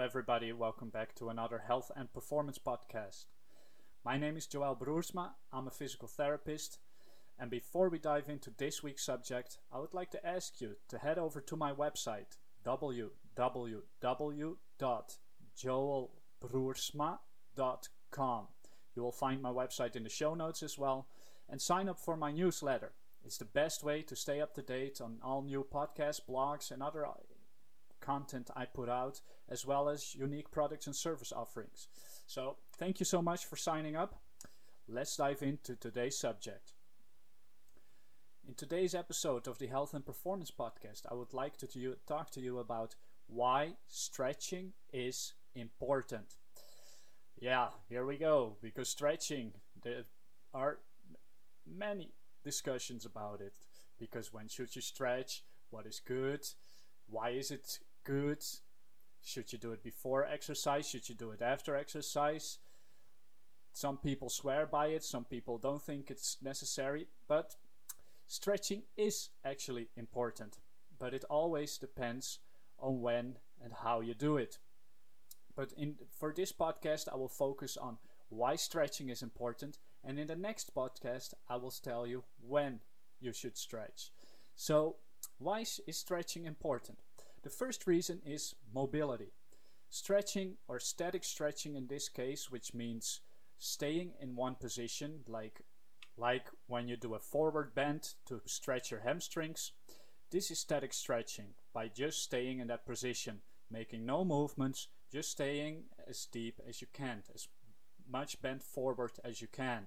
everybody. Welcome back to another health and performance podcast. My name is Joël Broersma. I'm a physical therapist. And before we dive into this week's subject, I would like to ask you to head over to my website, www.joelbroersma.com. You will find my website in the show notes as well. And sign up for my newsletter. It's the best way to stay up to date on all new podcasts, blogs, and other content I put out, as well as unique products and service offerings. So thank you so much for signing up. Let's dive into today's subject. In today's episode of the Health and Performance Podcast, I would like to talk to you about why stretching is important. Yeah, here we go, because stretching, there are many discussions about it. Because when should you stretch? What is good? Why is it good? Should you do it before exercise? Should you do it after exercise? Some people swear by it, some people don't think it's necessary, but stretching is actually important. But it always depends on when and how you do it. But for this podcast, I will focus on why stretching is important, and in the next podcast, I will tell you when you should stretch. So, why is stretching important? The first reason is mobility. Stretching, or static stretching in this case, which means staying in one position, like when you do a forward bend to stretch your hamstrings. This is static stretching, by just staying in that position, making no movements, just staying as deep as you can, as much bent forward as you can.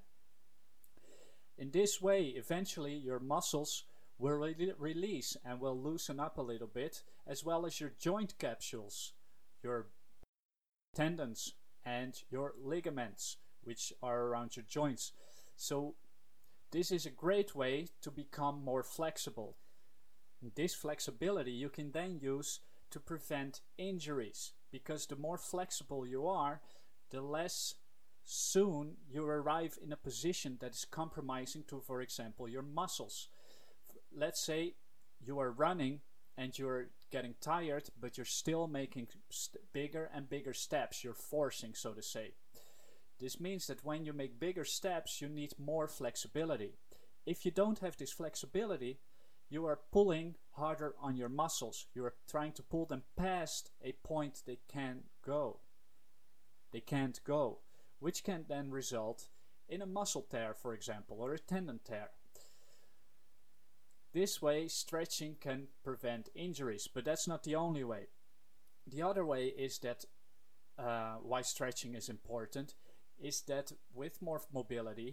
In this way, eventually your muscles will release and will loosen up a little bit, as well as your joint capsules, your tendons and your ligaments, which are around your joints. So this is a great way to become more flexible. This flexibility you can then use to prevent injuries, because the more flexible you are, the less soon you arrive in a position that is compromising to, for example, your muscles. Let's say you are running and you're getting tired, but you're still making bigger and bigger steps. You're forcing, so to say. This means that when you make bigger steps, you need more flexibility. If you don't have this flexibility, you are pulling harder on your muscles. You are trying to pull them past a point they can't go. Which can then result in a muscle tear, for example, or a tendon tear. This way, stretching can prevent injuries, but that's not the only way. The other way is that why stretching is important is that with more mobility,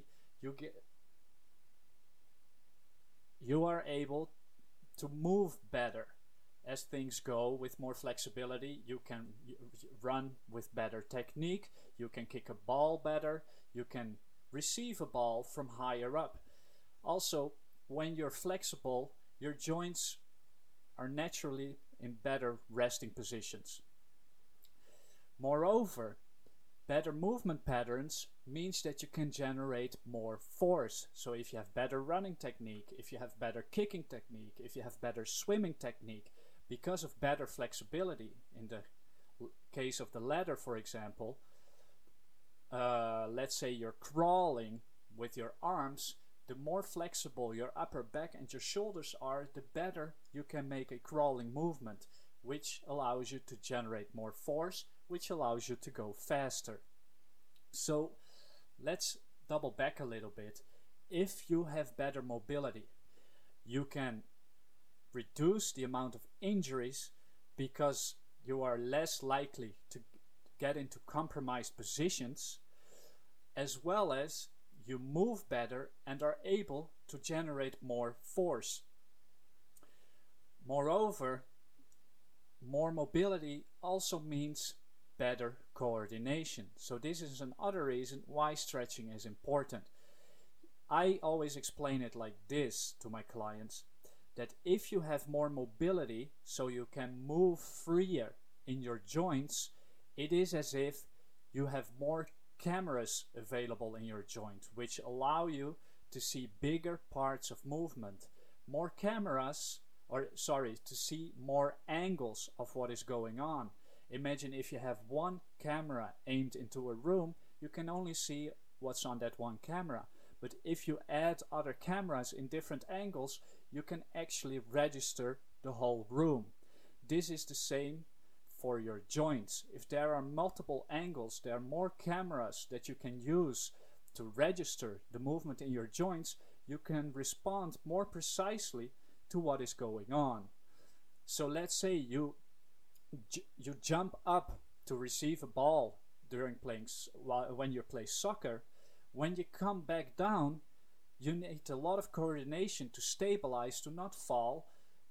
you are able to move better. As things go, with more flexibility, you can run with better technique, you can kick a ball better, you can receive a ball from higher up. Also, when you're flexible, your joints are naturally in better resting positions. Moreover, better movement patterns means that you can generate more force. So if you have better running technique, if you have better kicking technique, if you have better swimming technique, because of better flexibility, in the case of the ladder, for example, let's say you're crawling with your arms, the more flexible your upper back and your shoulders are, the better you can make a crawling movement, which allows you to generate more force, which allows you to go faster. So let's double back a little bit. If you have better mobility, you can reduce the amount of injuries because you are less likely to get into compromised positions, as well as you move better and are able to generate more force. Moreover, more mobility also means better coordination. So this is another reason why stretching is important. I always explain it like this to my clients, that if you have more mobility, so you can move freer in your joints, it is as if you have more cameras available in your joint, which allow you to see bigger parts of movement. To see more angles of what is going on. Imagine if you have one camera aimed into a room, you can only see what's on that one camera. But if you add other cameras in different angles, you can actually register the whole room. This is the same for your joints. If there are multiple angles, there are more cameras that you can use to register the movement in your joints, you can respond more precisely to what is going on. So let's say you jump up to receive a ball when you play soccer. When you come back down, you need a lot of coordination to stabilize, to not fall.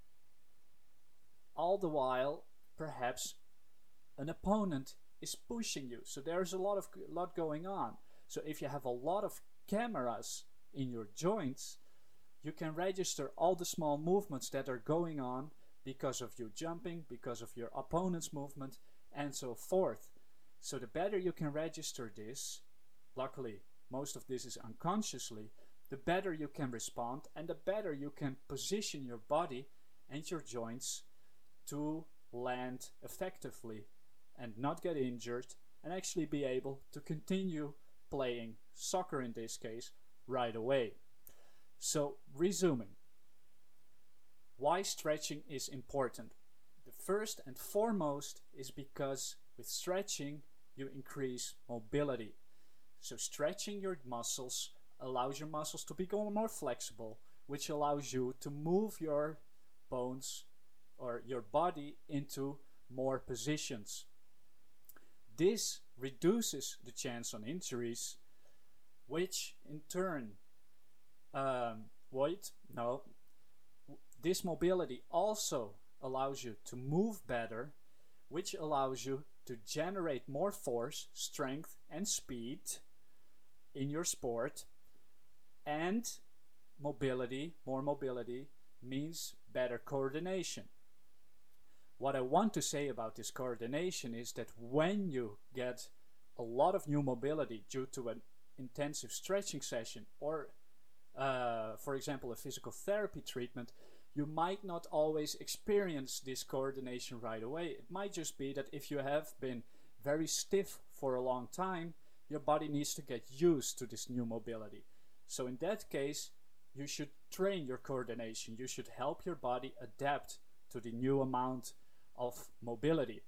All the while, perhaps an opponent is pushing you. So there's a lot going on. So if you have a lot of cameras in your joints, you can register all the small movements that are going on because of you jumping, because of your opponent's movement, and so forth. So the better you can register this, luckily most of this is unconsciously, the better you can respond and the better you can position your body and your joints to land effectively and not get injured and actually be able to continue playing soccer in this case right away. So resuming, why stretching is important. The first and foremost is because with stretching you increase mobility. So stretching your muscles allows your muscles to become more flexible, which allows you to move your bones or your body into more positions. This reduces the chance on injuries, which in turn, this mobility also allows you to move better, which allows you to generate more force, strength, and speed in your sport. And more mobility means better coordination. What I want to say about this coordination is that when you get a lot of new mobility due to an intensive stretching session or for example a physical therapy treatment, you might not always experience this coordination right away. It might just be that if you have been very stiff for a long time, your body needs to get used to this new mobility. So in that case, you should train your coordination. You should help your body adapt to the new amount of mobility.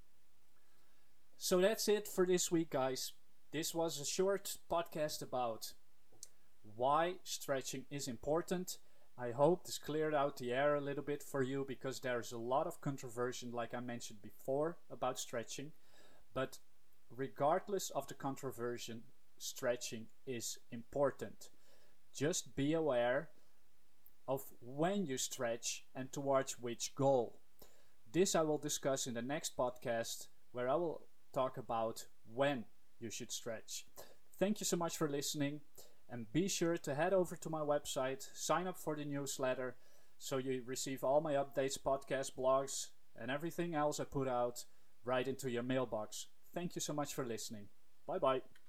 So that's it for this week, guys. This was a short podcast about why stretching is important. I hope this cleared out the air a little bit for you, because there's a lot of controversy, like I mentioned before, about stretching. But regardless of the controversy, stretching is important. Just be aware of when you stretch and towards which goal. This I will discuss in the next podcast, where I will talk about when you should stretch. Thank you so much for listening, and be sure to head over to my website, sign up for the newsletter, so you receive all my updates, podcasts, blogs, and everything else I put out right into your mailbox. Thank you so much for listening. Bye bye.